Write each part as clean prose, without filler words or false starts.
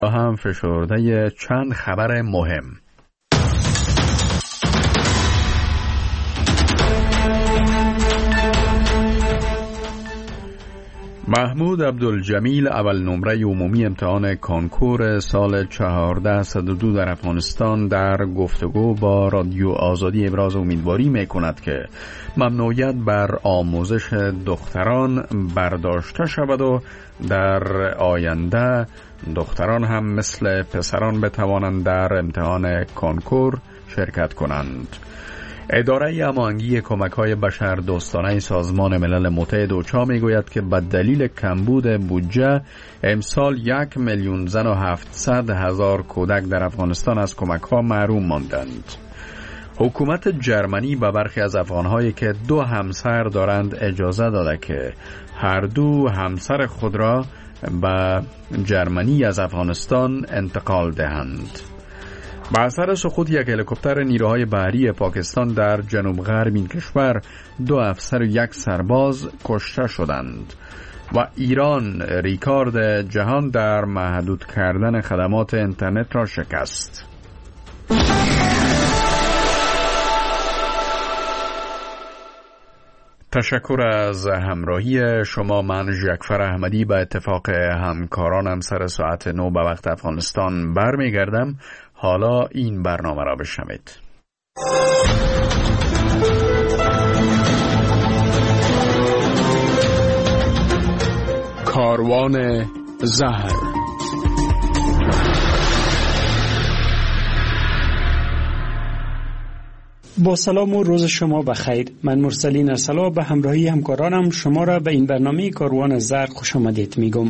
هم فشرده چند خبر مهم. محمود عبدالجمیل اول نمره عمومی امتحان کانکور سال 1402 در افغانستان در گفتگو با رادیو آزادی ابراز امیدواری میکند که ممنوعیت بر آموزش دختران برداشته شود و در آینده دختران هم مثل پسران بتوانند در امتحان کانکور شرکت کنند. اداره هماهنگی کمک‌های بشردوستانه سازمان ملل متحد اوچا میگوید که به دلیل کمبود بودجه امسال 1,000,000 زن و 700,000 کودک در افغانستان از کمک‌ها محروم ماندند. حکومت جرمنی به برخی از افغان‌هایی که 2 همسر دارند اجازه داده که هر دو همسر خود را به جرمنی از افغانستان انتقال دهند. با اثر سقوط یک هلیکوپتر نیروهای بحری پاکستان در جنوب غرب این کشور 2 افسر و 1 سرباز کشته شدند و ایران ریکارد جهان در محدود کردن خدمات اینترنت را شکست. تشکر از همراهی شما. من ژکفر احمدی به اتفاق همکارانم سر ساعت 9 به وقت افغانستان برمیگردم. حالا این برنامه را بشنوید. کاروان زهر. با سلام و روز شما بخیر. من مرسلین ارسلا به همراهی همکارانم شما را به این برنامه کاروان زهر خوش آمدید میگم.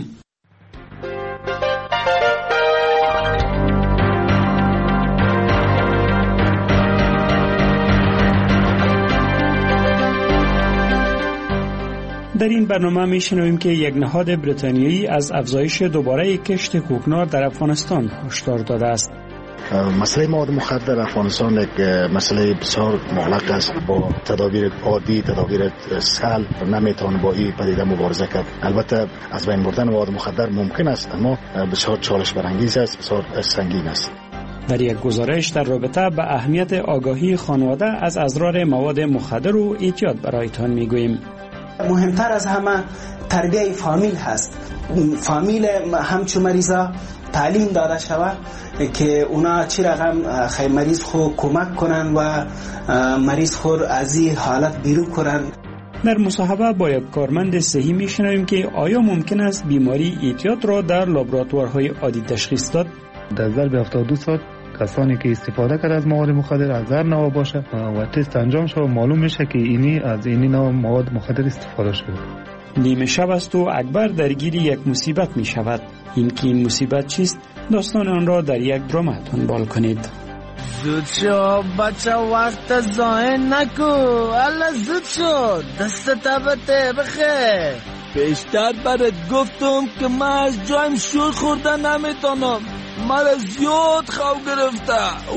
در این برنامه میشنویم که یک نهاد بریتانیایی از افزایش دوباره کشت کوکنار در افغانستان هشدار داده است. مسئله مواد مخدر در افغانستان یک مسئله بسیار مغلق است. با تدابیر عادی، تدابیر سهل نمیتوان با این پدیده مبارزه کرد. البته از بین بردن مواد مخدر ممکن است، اما بسیار چالش برانگیز است، بسیار سنگین است. در یک گزارش در رابطه به اهمیت آگاهی خانواده از اضرار مواد مخدر و احتیاط برایتان میگوییم. مهمتر از همه تربیت فامیل هست. فامیل همچو مریضا تعلیم داده شود که اونا چی رقم خیلی مریض خود کمک کنن و مریض خود از این حالت بیرون کنن. در مصاحبه با یک کارمند صحی میشنویم که آیا ممکن است بیماری اعتیاد را در لابراتوارهای عادی تشخیص داد؟ در ظرف 72 ساعت کسانی که استفاده کرد از مواد مخدر از هر نوع باشه و تست انجام شد معلوم میشه که اینی از اینی نوع مواد مخدر استفاده شده. نیمه شب است و اکبر درگیر یک مصیبت می شود. این مصیبت چیست؟ داستان آن را در یک درام دنبال کنید. زود شو بچه، وقت ضایع نکو. الله زود شو، دست تبته بخیر. بیشتر برات گفتم که من از جایم شور خوردن نمیتونم. مرا زیاد خواب گرفته.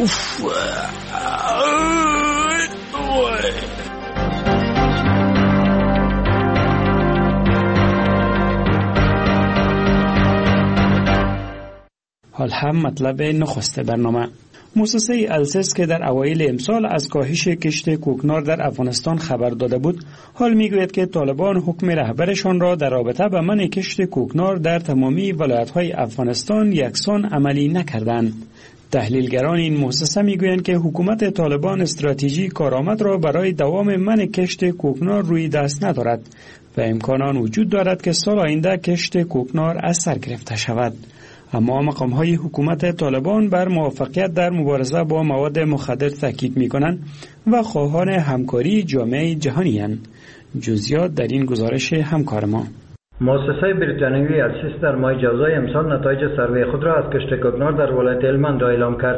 حال هم مطلب نخست برنامه. مؤسسه السس که در اوایل امسال از کاهش کشت کوکنار در افغانستان خبر داده بود، حال میگوید که طالبان حکم رهبرشان را در رابطه با منع کشت کوکنار در تمامی ولایت‌های افغانستان یکسان عملی نکردند. تحلیلگران این مؤسسه میگویند که حکومت طالبان استراتژی کارآمد را برای دوام منع کشت کوکنار روی دست ندارد و امکان آن وجود دارد که سال آینده کشت کوکنار از سر گرفته شود. اما مقام‌های حکومت طالبان بر موفقیت در مبارزه با مواد مخدر تاکید می‌کنند و خواهان همکاری جامعه جهانی اند. جزئیات در این گزارش همکار ما. مؤسسه بریتانیایی السس در ماه جوزای امسال نتایج سروی خود را از کشت کوکنار در ولایت هلمند را اعلام کرد.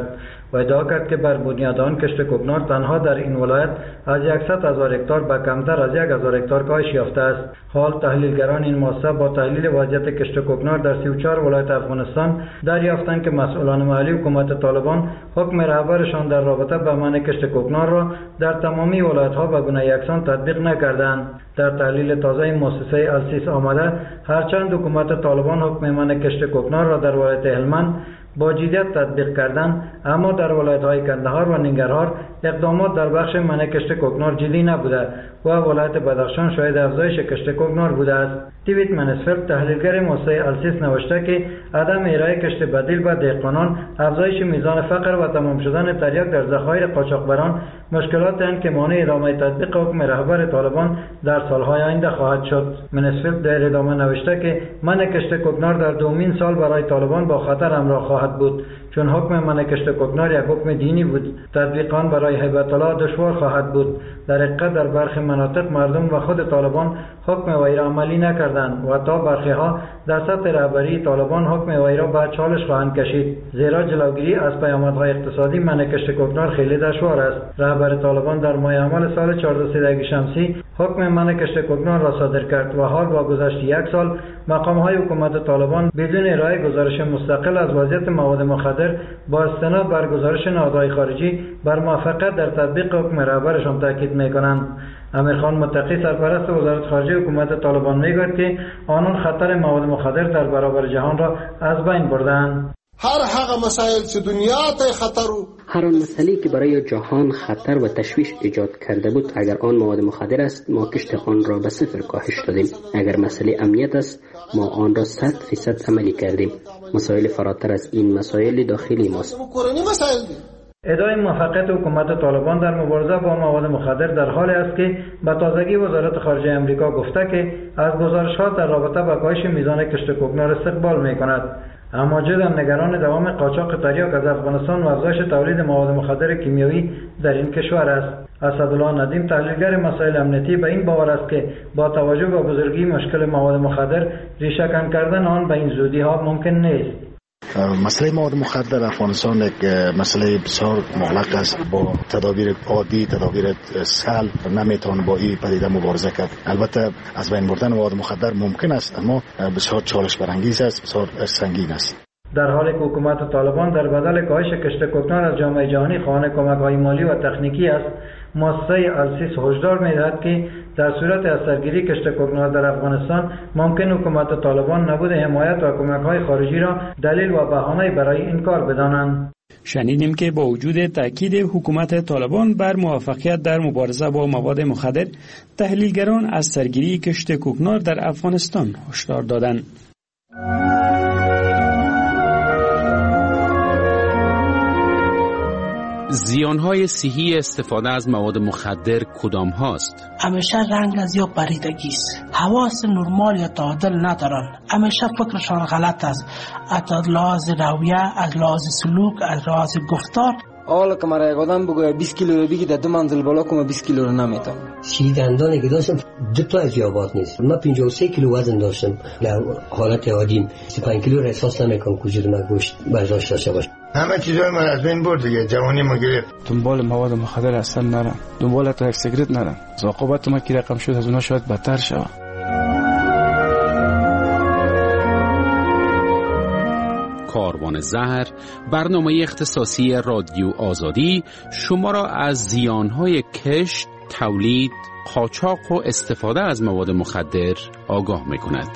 و ادعا کرد که بر بنیاد آن کشت کوکنار تنها در این ولایت از 100,000 هکتار به کمتر از 1,000 هکتار کاهش یافته است. حال تحلیلگران این مؤسسه با تحلیل وضعیت کشت کوکنار در 34 ولایت افغانستان دریافتند که مسئولان محلی حکومت طالبان حکم رهبرشان در رابطه با منع کشت کوکنار را در تمامی ولایت‌ها به گونه یکسان تطبیق نکردند. در تحلیل تازه مؤسسه السیس آمده هرچند حکومت طالبان حکم منع کشت کوکنار را در ولایت هلمند با جدیت تطبیق کردند، اما در ولایت‌های کندهار و ننگرهار اقدامات در بخش منع کشت کوکنار جدی نبوده و ولایت بدخشان شاهد افزایش کشت کوکنار بوده است. دیوید منسفلد تحلیلگر مؤسسه السیس نوشته که عدم ارائه کشت بدیل به دهقانان، افزایش میزان فقر و تمام شدن تریاک در ذخایر قاچاقبران مشکلاتی هستند که مانع ادامه تطبیق حکم رهبر طالبان در سالهای آینده خواهد شد. منسفلد در ادامه نوشته که منع کشت کوکنار در دومین سال برای طالبان با خطر همراه خواهد بود، چون حکم منع کشت کوکنار یک حکم دینی بود. تطبیق آن برای هیبت الله دشوار خواهد بود. در حقیقت در برخی مناطق مردم و خود طالبان حکم وی را عملی نکردند و تا برخی ها در سطح رهبری طالبان حکم وی را به چالش خواهند کشید، زیرا جلوگیری از پیامدهای اقتصادی منع کشت کوکنار خیلی دشوار است. رهبر طالبان در ماه حمل سال 1413 شمسی حکم منع کشت کوکنار را صادر کرد و حال با گذشت یک سال مقام‌های حکومت طالبان بدون ارائه گزارش مستقل از وضعیت مواد مخدر با استناد بر گزارش نهادهای خارجی بر موفقیت در تطبیق حکم رهبرشان تاکید می‌کنند. امیرخان متقی سرپرست وزارت خارجه حکومت طالبان میگوید که آنان خطر مواد مخدر در برابر جهان را از بین بردند. هر مسائل چې دنیا ته خطر هر آن مسئله که برای جهان خطر و تشویش ایجاد کرده بود، اگر آن مواد مخدر است ما کشت آن را به صفر کاهش دادیم. اگر مسئله امنیت است ما آن را 100% عملی کردیم. مسائل فراتر از این مسائل داخلی ماست. ادعای موفقیت حکومت طالبان در مبارزه با مواد مخدر در حالی است که به تازگی وزارت خارجه امریکا گفته که از گزارش‌ها در رابطه با کاهش میزان کشت کوکنار استقبال می‌کند. اما جدا نگران دوام قاچاق تریاک از افغانستان و افزایش تولید مواد مخدر کیمیایی در این کشور است. اسدالله ندیم تحلیلگر مسائل امنیتی به این باور است که با توجه به بزرگی مشکل مواد مخدر ریشه‌کن کردن آن به این زودی‌ها ممکن نیست. مسئله مواد مخدر افغانستان یک مسئله بسیار مغلق است. با تدابیر عادی، تدابیر سهل نمیتوان با این پدیده مبارزه کرد. البته از بین بردن مواد مخدر ممکن است، اما بسیار چالش برانگیز است، بسیار سنگین است. در حالی که حکومت طالبان در بدل کاهش کشت کوکنار از جامعه جهانی خواهان کمک‌های مالی و تکنیکی است، مؤسسه السیس هشدار می‌دهد که در صورت از سرگیری کشت کوکنار در افغانستان ممکن حکومت طالبان نبود حمایت و کمک‌های خارجی را دلیل و بهانه برای این کار بدانند. شنیدیم که با وجود تاکید حکومت طالبان بر موفقیت در مبارزه با مواد مخدر، تحلیلگران از سرگیری کشت کوکنار در افغانستان هشدار دادند. زیانهای صحی استفاده از مواد مخدر کدام هاست؟ همیشه رنگ از یا پریدگی است. حواس نرمال یا تعادل ندارن. همیشه فکرشان غلط است. از لحاظ رویه، از لحاظ سلوک، از لحاظ گفتار. حالا که مرا یک آدم بگوید 20 کیلو رو بگی در 2 منزل بالا کنم 20 کیلو رو نمیتونم. دندانی که داشتم 2 تا از یابات نیست. من 53 کیلو وزن داشتم. در حالت عادی 35 کیلو را احساس نمیکنم که وجود من گوشت برداشت داشته باشه. همه چیزای من از بین برد دیگه. جوانی ما گرفت. دنبال مواد مخدر اصلا نرم. دنبال تا یک سیگرت نرم. عاقبت ما کی رقم شد از اونها شاید بدتر شود. کاروان زهر، برنامه اختصاصی رادیو آزادی شما را از زیانهای کشت، تولید، قاچاق و استفاده از مواد مخدر آگاه می‌کند.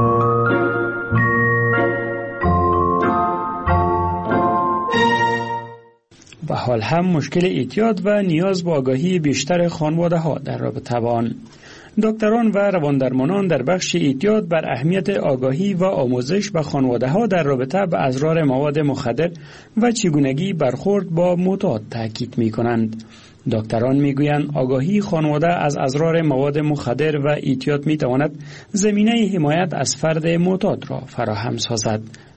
و حال هم مشکل اعتیاد و نیاز به آگاهی بیشتر خانواده‌ها در رابطه با آن. دکتران و رواندرمانان در بخش اعتیاد بر اهمیت آگاهی و آموزش به خانواده‌ها در رابطه به اضرار مواد مخدر و چگونگی برخورد با معتاد تاکید می‌کنند. دکتران میگویند آگاهی خانواده از اضرار مواد مخدر و اعتیاد میتواند زمینه حمایت از فرد معتاد را فراهم سازد.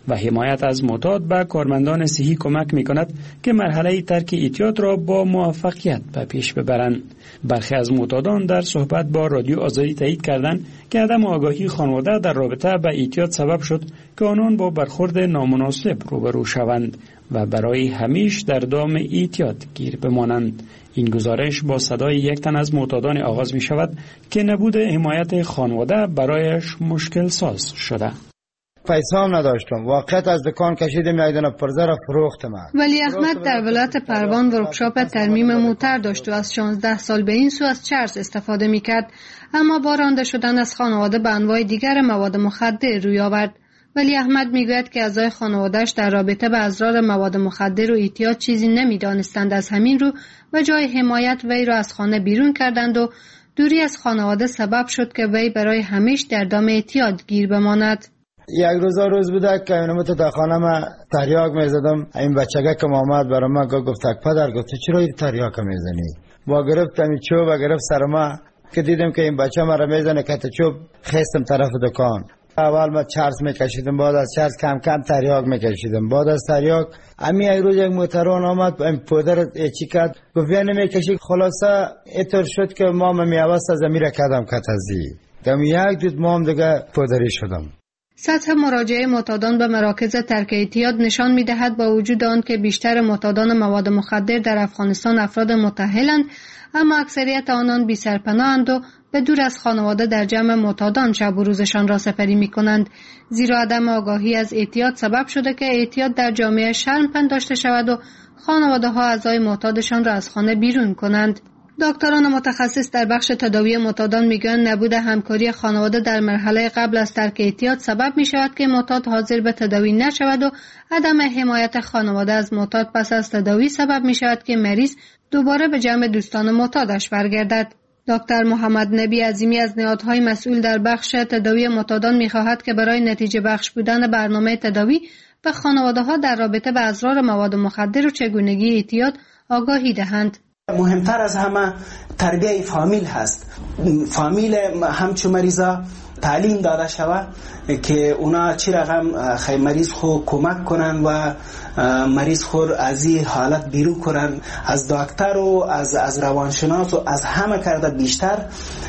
و حمایت از معتاد به کارمندان صحی کمک می کند که مرحله ترک اعتیاد را با موفقیت به پیش ببرند. برخی از معتادان در صحبت با رادیو آزادی تایید کردند که عدم آگاهی خانواده در رابطه با اعتیاد سبب شد که آنان با برخورد نامناسب روبرو شوند و برای همیشه در دام اعتیاد گیر بمانند. این گزارش با صدای یک تن از معتادان آغاز می شود که نبود حمایت خانواده برایش مشکل ساز شده. پیسه هم نداشتم، واقعیت از دکان کشیدم یک دانه پرزه را فروختم. ولی احمد در ولایت پروان ورکشاپ ترمیم موتر داشت و از 16 سال به این سو از چرس استفاده می کرد، اما با رانده شدن از خانواده به انواع دیگر مواد مخدر روی آورد. ولی احمد میگوید که اعضای خانواده‌اش در رابطه با اضرار مواد مخدر و اعتیاد چیزی نمیدانستند. از همین رو و جای حمایت وی را از خانه بیرون کردند و دوری از خانواده سبب شد که وی برای همیشه در دام اعتیاد گیر بماند. یک روز بوده که اینو تا خانه ما تریاک میزدم. این بچگه که آمد برای ما گفت پدر، گفت چرا این تریاک میزنی؟ با گرفتم چوب و گرفت سر ما که دیدم که این بچه ما را میزنه که چوب خستم طرف دکان. اول ما چرس میکشیدم، بعد از چرس کم کم تریاک میکشیدم، بعد از تریاک امی یک روز یک موتران آمد این پودر چی کرد گفت بیا نمیکشی. خلاصه اینطور شد که ما میوست از امیر کدم کتازی دم یک دود ما هم دیگه پودری شدم. سطح مراجعه معتادان به مراکز ترک اعتیاد نشان می‌دهد با وجود آن که بیشتر معتادان مواد مخدر در افغانستان افراد متأهلند، اما اکثریت آنان بی سرپناه‌اند و به دور از خانواده در جمع معتادان شب و روزشان را سپری می‌کنند، زیرا عدم آگاهی از اعتیاد سبب شده که اعتیاد در جامعه شرم پنداشته شود و خانواده‌ها اعضای معتادشان را از خانه بیرون کنند. دکتران متخصص در بخش تداوی معتادان میگویند نبود همکاری خانواده در مرحله قبل از ترک اعتیاد سبب می شود که معتاد حاضر به تداوی نشود و عدم حمایت خانواده از معتاد پس از تداوی سبب می شود که مریض دوباره به جمع دوستان معتادش برگردد. دکتر محمد نبی عظیمی از نهادهای مسئول در بخش تداوی معتادان می خواهد که برای نتیجه بخش بودن برنامه تداوی به خانواده‌ها در رابطه با اضرار مواد مخدر و چگونگی اعتیاد آگاهی دهند. مهمتر از همه تربیه فامیل هست. فامیل همچون مریضا تعلیم داده شود که اونا چی رقم خیلی مریض خو کمک کنن و مریض خور از این حالت بیرون کنن. از دکتر و از روانشناس و از همه کرده بیشتر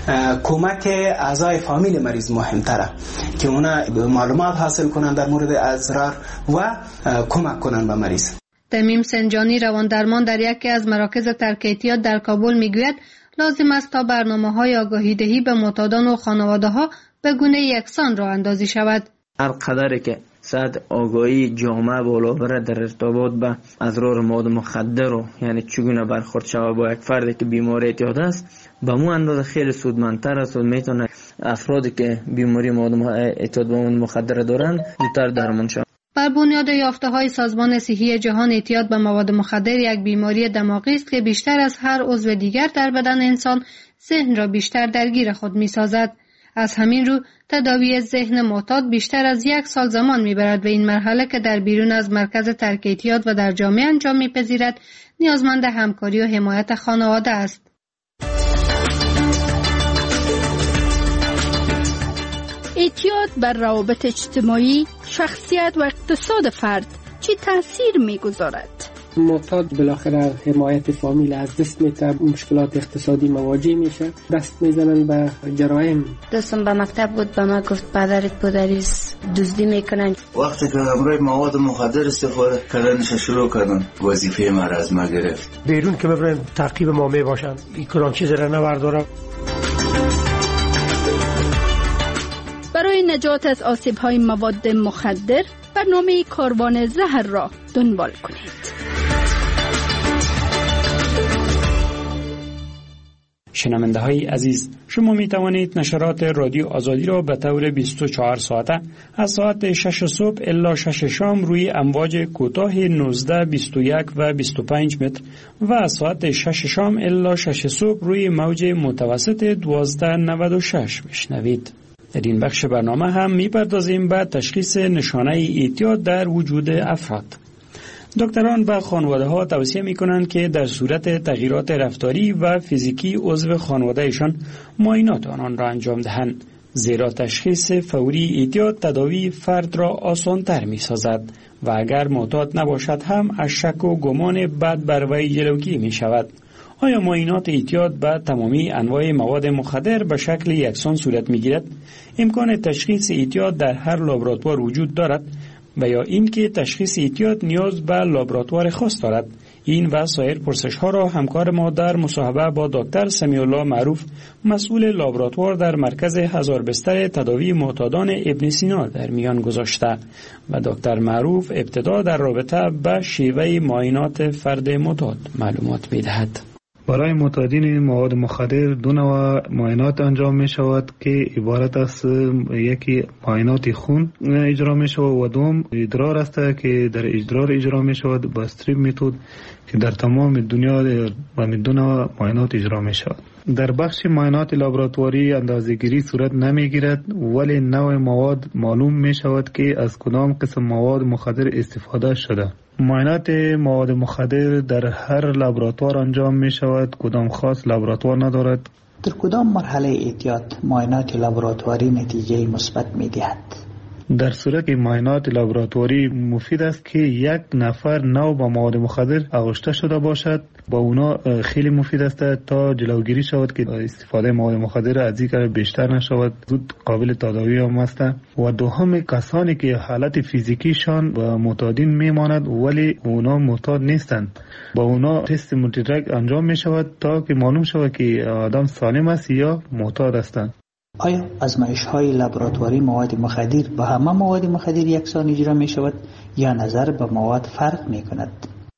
کمک اعضای فامیل مریض مهمتره که اونا معلومات حاصل کنن در مورد اضرار و کمک کنن به مریض. تمیم سنجانی رواندرمان در یکی از مراکز ترک اعتیاد در کابل میگوید لازم است تا برنامه‌های آگاهی دهی به معتادان و خانواده‌ها به گونه یکسان راه اندازی شود. هر قدری که سطح آگاهی جامعه بالا بره در ارتباط به اضرار مواد مخدر و یعنی چگونه برخورد شود با یک فردی که بیماری اعتیاد است، به مو اندازه خیلی سودمندتر است و میتونه افرادی که بیماری اعتیاد به مواد مخدر دارن زودتر درمان شوند. بر بنیاد یافته‌های سازمان صحی جهان اعتیاد به مواد مخدر یک بیماری دماغی است که بیشتر از هر عضو دیگر در بدن انسان ذهن را بیشتر درگیر خود می‌سازد. از همین رو تداوی ذهن معتاد بیشتر از 1 سال زمان می‌برد و این مرحله که در بیرون از مرکز ترک اعتیاد و در جامعه انجام می‌پذیرد نیازمند همکاری و حمایت خانواده است. اعتیاد بر روابط اجتماعی، شخصیت و اقتصاد فرد چی تاثیر می‌گذارد؟ معتاد بالاخره حمایت فامیل از دست میده، مشکلات اقتصادی مواجه میشه، دست میزنن به جرایم. دوستم به مکتب بود، به ما گفت پدرت پدریس دزدی میکنن. وقتی که همراه مواد مخدر استفاده کردنش شروع کردن، وظیفه ما از ما گرفت. بیرون که ببرن تعقیب ما میباشن، این کلان چیز را نبردارم. برای نجات از آسیب‌های مواد مخدر برنامه کاروان زهر را دنبال کنید. شنونده های عزیز، شما می توانید نشرات رادیو آزادی را به طور 24 ساعته از ساعت 6 صبح الی 6 شام روی امواج کوتاه 19، 21 و 25 متر و از ساعت 6 شام الی 6 صبح روی موج متوسط 1296 بشنوید. در این بخش برنامه هم می‌پردازیم به تشخیص نشانه اعتیاد در وجود افراد. دکتران به خانواده‌ها توصیه می‌کنند که در صورت تغییرات رفتاری و فیزیکی عضو خانواده‌شان معاینات آنان را انجام دهند، زیرا تشخیص فوری اعتیاد تداوی فرد را آسان‌تر می‌سازد و اگر معتاد نباشد هم از شک و گمان بد بر وی جلوگیری می‌شود. آیا معاینات اعتیاد به تمامی انواع مواد مخدر به شکل یکسان صورت می‌گیرد؟ امکان تشخیص اعتیاد در هر لابراتوار وجود دارد و یا اینکه تشخیص اعتیاد نیاز به لابراتوار خاص دارد؟ این و سایر پرسش‌ها را همکار ما در مصاحبه با دکتر سمیع الله معروف، مسئول لابراتوار در مرکز هزار بستر تداوی معتادان ابن سینا در میان گذاشته و دکتر معروف ابتدا در رابطه به شیوه معاینات فرد معتاد معلومات می‌دهد. برای معتادین مواد مخدر دو نوع معاینات انجام می شود که عبارت است یکی معاینات خون اجرا می شود و دوم ادرار است که در ادرار اجرا می شود با استریپ متد که در تمام دنیا و دو نوع معاینات اجرا می شود. در بخش معاینات لابراتواری اندازه‌گیری صورت نمی گیرد ولی نوع مواد معلوم می شود که از کدام قسم مواد مخدر استفاده شده. معاینات مواد مخدر در هر لابراتوار انجام می شود، کدام خاص لابراتوار ندارد. در کدام مرحله اعتیاد معاینات لابراتواری نتیجه مثبت می دهد؟ در صورت که معاینات لابراتواری مفید است که یک نفر نو با مواد مخدر آغشته شده باشد، با اونا خیلی مفید است تا جلوگیری شود که استفاده مواد مخدر از این بیشتر نشود، زود قابل تداوی هم است. و دوم کسانی که حالت فیزیکیشان با معتادین میماند ولی اونا معتاد نیستند، با اونا تست مولتی‌دراگ انجام می شود تا که معلوم شود که آدم سالم است یا معتاد هستند. آیا آزمایش‌های لابراتواری مواد مخدر با همه مواد مخدر یکسان اجرا می شود یا نظر به مواد فرق می کند؟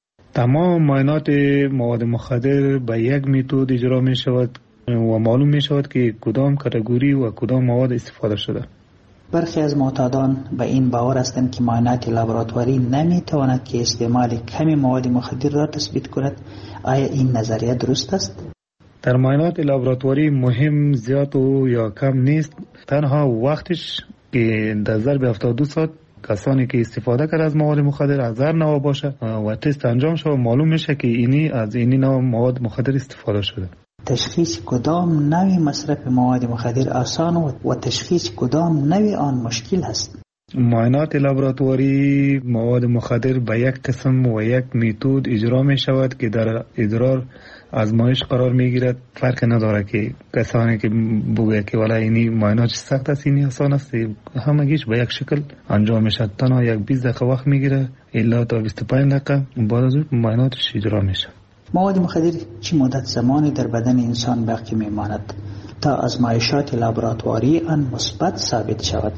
تمام معاینات مواد مخدر به یک متد اجرا می شود و معلوم می شود که کدام کاتگوری و کدام مواد استفاده شده. برخی از معتادان به این باور هستند که معاینات لابراتواری نمی تواند که استعمال کمی مواد مخدر را تثبیت کند. آیا این نظریه درست است؟ در معاینات لابراتواری مهم زیاد و یا کم نیست، تنها وقتش که در ظرف 72 ساعت کسانی که استفاده کرده از مواد مخدر از هر نوع باشه و تست انجام شود معلوم میشه که اینی از اینی نوع مواد مخدر استفاده شده. تشخیص کدام نوع مصرف مواد مخدر آسان و تشخیص کدام نوع آن مشکل است؟ معاینات لابراتواری مواد مخدر به یک قسم و یک متد اجرا می شود که در ادرار آزمایش قرار می گیرد. فرق نداره که کسانی که بگوید که والا اینی معاینات سخت است اینی آسان است، همگیش به یک شکل انجام می شود. تنها یک 20 دقیقه وقت می گیره الا تا 25 دقیقه بعد از اون معایناتش اجرا می شود. مواد مخدر چه مدت زمانی در بدن انسان باقی می ماند تا آزمایشات لابراتواری آن مثبت ثابت شود؟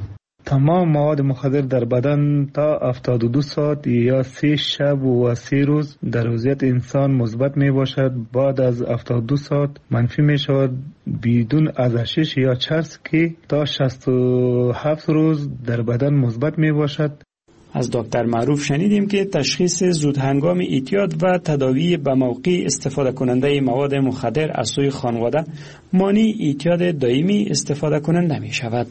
تمام مواد مخدر در بدن تا 72 ساعت یا 3 شب و 3 روز در وضعیت انسان مثبت می باشد. بعد از 72 ساعت منفی می شود بدون ازشش یا چرس که تا 67 روز در بدن مثبت می باشد. از دکتر معروف شنیدیم که تشخیص زود هنگام اعتیاد و تداوی به موقع استفاده کننده مواد مخدر از سوی خانواده مانع اعتیاد دائمی استفاده کننده می شود.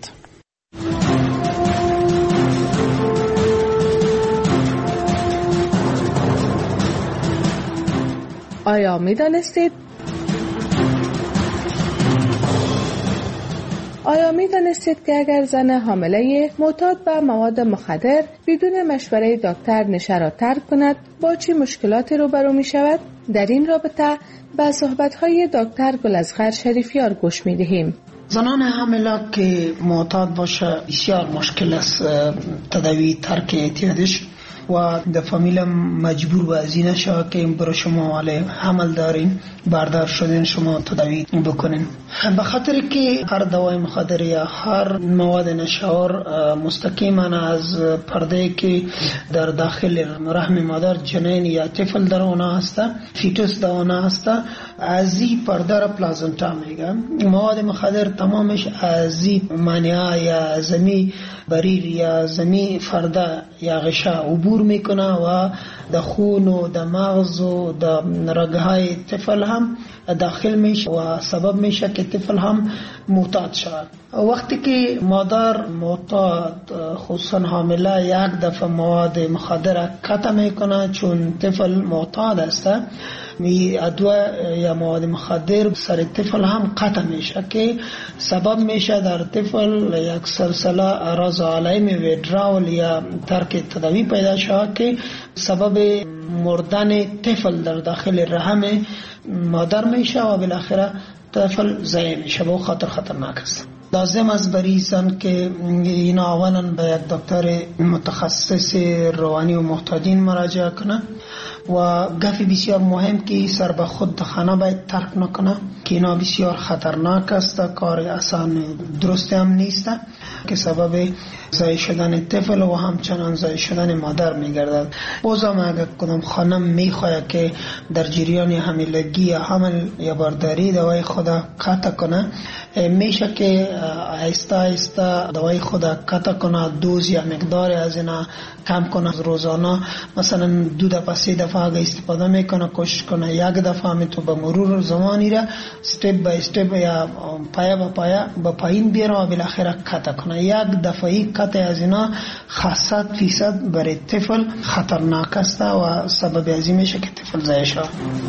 آیا می دانستید که اگر زن حامله معتاد به مواد مخدر بدون مشوره دکتر نشه را ترک کند با چه مشکلاتی روبرو می شود؟ در این رابطه به صحبت‌های دکتر گلاصغر شریفیار گوش می دهیم. زنان حامله که معتاد باشه بسیار مشکل است تداوی ترک اعتیادش و در فامیل مجبور به ازینه شود که برای شما ولی حمل دارین بردار شدین شما تداوی بکنین، به خاطر که هر دوای مخدر یا هر مواد نشاور مستقیما از پرده که در داخل رحم مادر جنین یا طفل در آن است، فیتوس در آن است، از این پرده را پلازنتا میگه. مواد مخدر تمامش از این مانع یا زمین بریر یا زمین فرده یا غشا عبور میکنه و در خون و در مغز و در رگهای طفل هم داخل میشه و سبب میشه که طفل هم معتاد شود. وقتی که مادر معتاد خصوصا حامله یک دفعه مواد مخدر قطع میکنه چون طفل معتاد است، می ادویه یا مواد مخدر سر طفل هم قطع میشه که سبب میشه در طفل یک سلسله اعراض علیمی ویدرال یا ترک تداوی پیدا شود که سبب مردن طفل در داخل رحم مادر میشه و بالاخره طفل ضایع میشه و خطرناک است. لازم است بریزن که اینا اولا به یک دکتر متخصص روانی و محتاجین مراجعه کنه و گفی بسیار مهم که سر به خود خانه باید ترک نکنه که اینا بسیار خطرناک است، کار آسان درست هم نیست که سبب ضایع شدن طفل و همچنان ضایع شدن مادر میگردد. بازم اگر کدام خانم میخواهد که در جریان حاملگی یا حمل یا بارداری دوای خود قطع کنه، میشه که آهسته آهسته دوای خود قطع کنه، دوز یا مقدار از اینا کم کنه. روزانه مثلا 2 دفعه 3 دفعه اگه استفاده میکنه کوشش کنه یک دفعه میتو به مرور زمانی را استپ بای استپ یا پایا با پایا با پایین بیاره و بالاخره قطع کنه. یک دفعه قطع از اینا 100% برای طفل خطرناک است و سبب ازی میشه که طفل ضایع شود.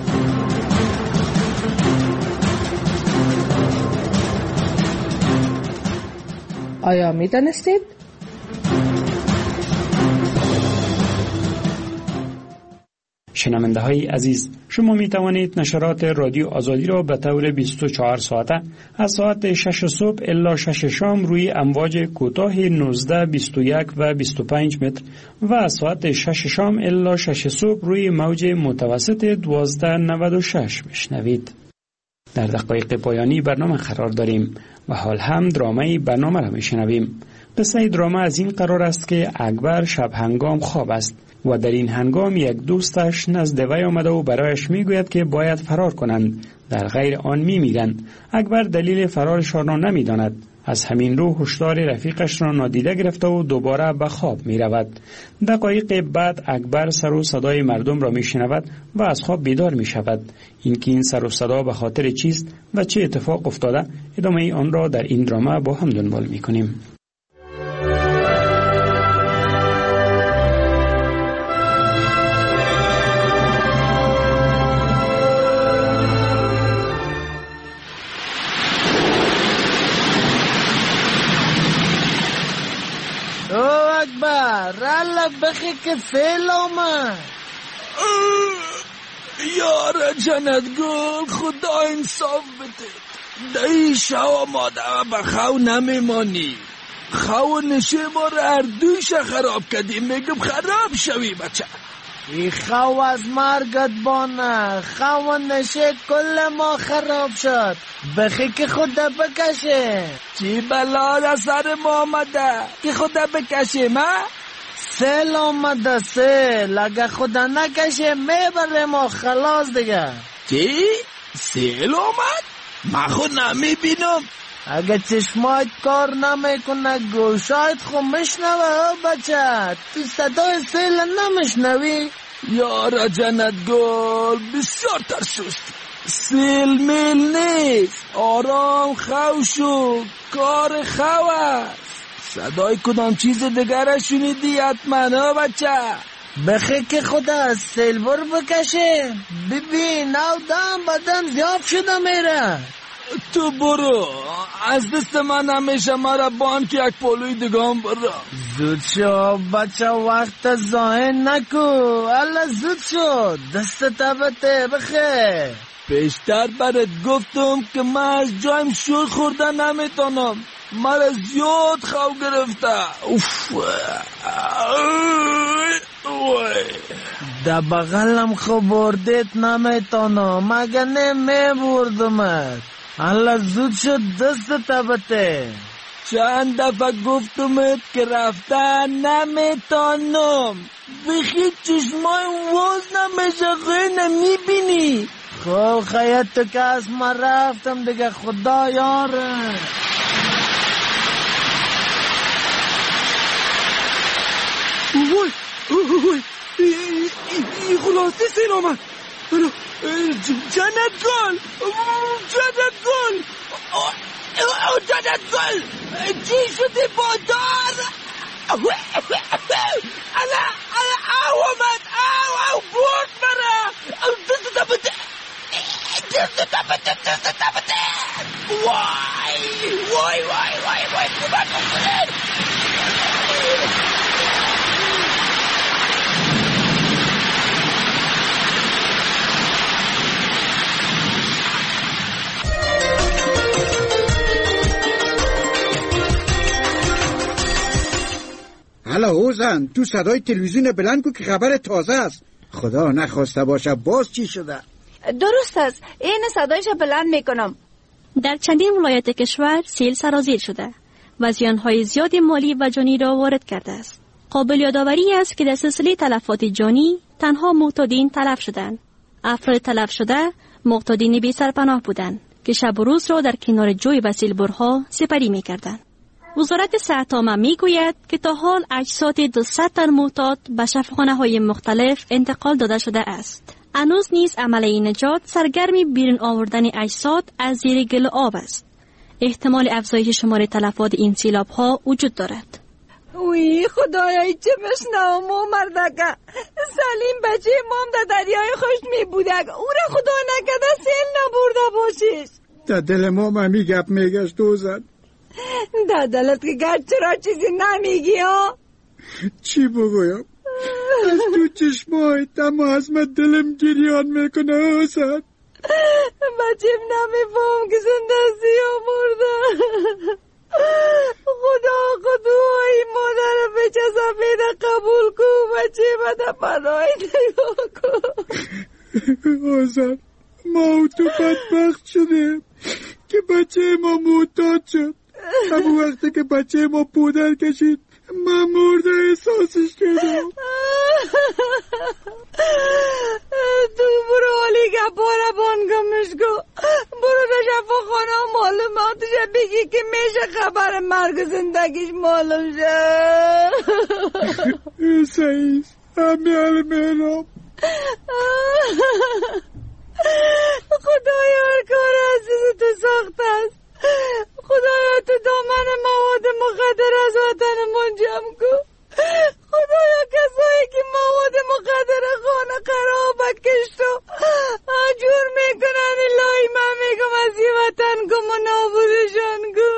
آیا میدانستید؟ شنونده های عزیز، شما می توانید نشرات رادیو آزادی را به طور 24 ساعته از ساعت 6 صبح الی 6 شام روی امواج کوتاه 19, 21 و 25 متر و از ساعت 6 شام الی 6 صبح روی موج متوسط 1296 بشنوید. در دقایق پایانی برنامه قرار داریم و حال هم درامه برنامه را میشنویم. قصه درامه از این قرار است که اکبر شب هنگام خواب است و در این هنگام یک دوستش نزد وی آمده و برایش میگوید که باید فرار کنند. در غیر آن میمیرند. اکبر دلیل فرارشان را نمیداند. از همین رو هشدار رفیقش را نادیده گرفته و دوباره به خواب می رود. دقایق بعد اکبر سر و صدای مردم را می شنود و از خواب بیدار می شود. این سر و صدا به خاطر چیست و چه اتفاق افتاده، ادامه آن را در این درامه با هم دنبال می کنیم. رالا بخی که فیل آمد. یار جنت گل خدا انصاف بده. دایی شو ماده و بخو نمیمانی. خو نشه ما رو اردوش خراب کردیم. میگم خراب شوی بچه. ای خو از مرگت بانه. خو نشه کل ما خراب شد. بخی که خدا بکشه. چی بلا در سر ما آمده که خدا بکشه ما؟ سیل آمده سیل. اگه خدا نکشه میبره ما خلاص دیگه. چی؟ سیل آمد؟ من خود نمیبینم. اگه چشمایت کار نمیکنه گوشایت خود میشنوه بچه. تو صدای سیل نمیشنوی؟ یارا جنت گل بسیار ترسوستی. سیل میل نیست. آرام خو شو. کار خو است. صدای کدام چیز دیگر شنیدی حتما بچه؟ بخی که خدا سیل بر بکشه. ببین او دم بدن زیاب شده میره. تو برو. از دست من همیشه مرا بان که یک پولوی دگام برا. زود شو بچه وقت ضایع نکو. الله زود شو. دست تبته بخی. پیشتر برات گفتم که من از جایم شور خورده نمیتونم. مرا زیاد خو گرفته. در بغلم خو بردیت نمیتونم. مگه نمیبردمت. الله زود شد دست تبته. چند دفعه گفتمت که رفتن نمیتونم. بخی چشمای واز نمیشه غیر نمیبینی. خب خیلی تو که از من رفتم دیگه خدا یاره. ای خلاصه سیل آمد. جنت گل. جانت گل چی شده بادار؟ الا او آمد او برد مرا دست بده وای کمک کنید. حالا اوزن تو صدای تلویزیون بلند کو که خبر تازه است. خدا نخواسته باشه باز چی شده؟ درست است، این صدایش بلند میکنم. در چندین ولایت کشور سیل سرازیر شده و زیانهای زیاد مالی و جانی را وارد کرده است. قابل یادآوری است که در سلسله تلفات جانی تنها معتادین تلف شدند. افراد تلف شده معتادین بی سرپناه بودند که شب و روز را در کنار جوی و سیلبرها سپری میکردند. وزارت صحت عامه میگوید که تا حال اجساد 200 تن معتاد به شفاخانه‌های مختلف انتقال داده شده است. هنوز نیز عملیه نجات سرگرمی بیرون آوردن اجساد از زیر گل آب است. احتمال افزایش شمار تلفات این سیلاب‌ها وجود دارد. وی خدایای چه بشنوم و مردکه سلیم بچه مام در دریای خشت می بودک او را خدا نکده سیل نبرده باشیش. در دل ما می گپ میگشت دوزن. در دلت که گرد چرا چیزی نمیگی ها؟ چی بگویم؟ از تو چشمای تم از من دلم گریان میکنه حسن. بچیم نمیفهم که زندستی ها مرده. خدای مادر بچه سفید قبول کو بچه بده پناهی نگاه کو. حسن ما تو بدبخت شده که بچه ما معتاد شد. همون وقتی که بچه ما پودر کشید من مرده احساسش کردم. تو برو حالی گپاره بانگمش کو. برو در شفاخانه معلوماتش بگی که میشه خبر مرگ زندگیش معلوم شه. سعید همی میرم. خدایا هر کار عزیز تو ساخت است. خدایا تو دامن مواد مخدر از وطن منجم کو. خدایا کسایی که مواد مخدر خانه خراب کشت و آجور میکنن الهی من میگم از این وطن گم و نابودشان کو.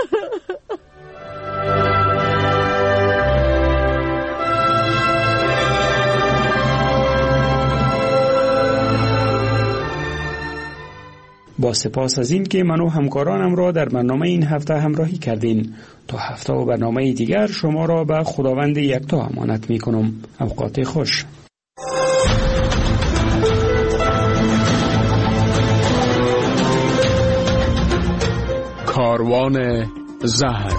با سپاس از این که من و همکارانم را در برنامه این هفته همراهی کردین. تا هفته و برنامه دیگر شما را به خداوند یکتا امانت می کنم. اوقات خوش. کاروان زهر.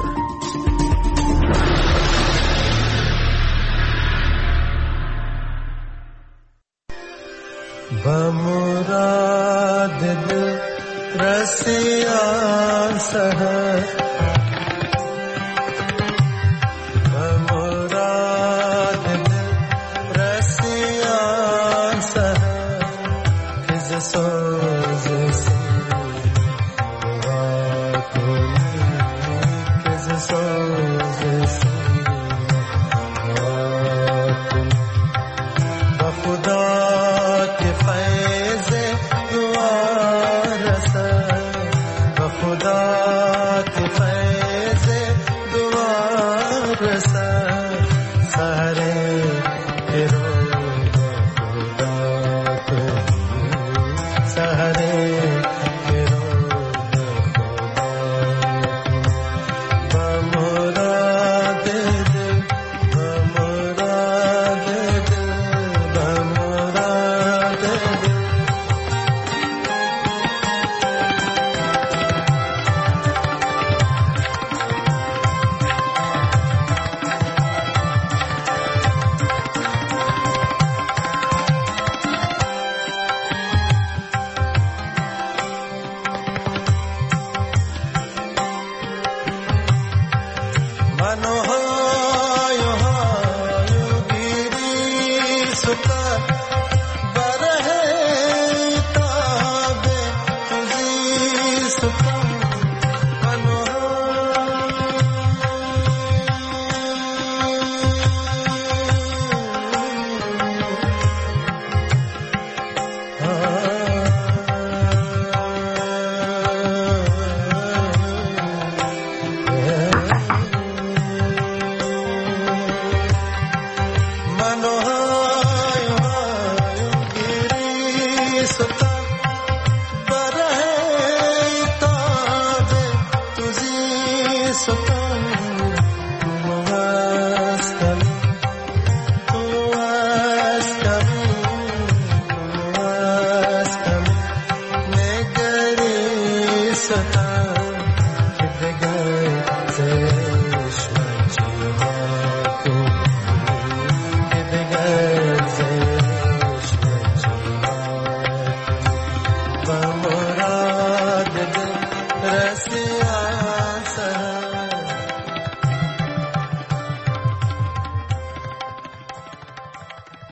بمراد دل رسیان سهر بمراد دل رسیان سهر کز سوز سیوا کنی کز سوز سیوا کنی با خدا Manohayo hayo giri sukha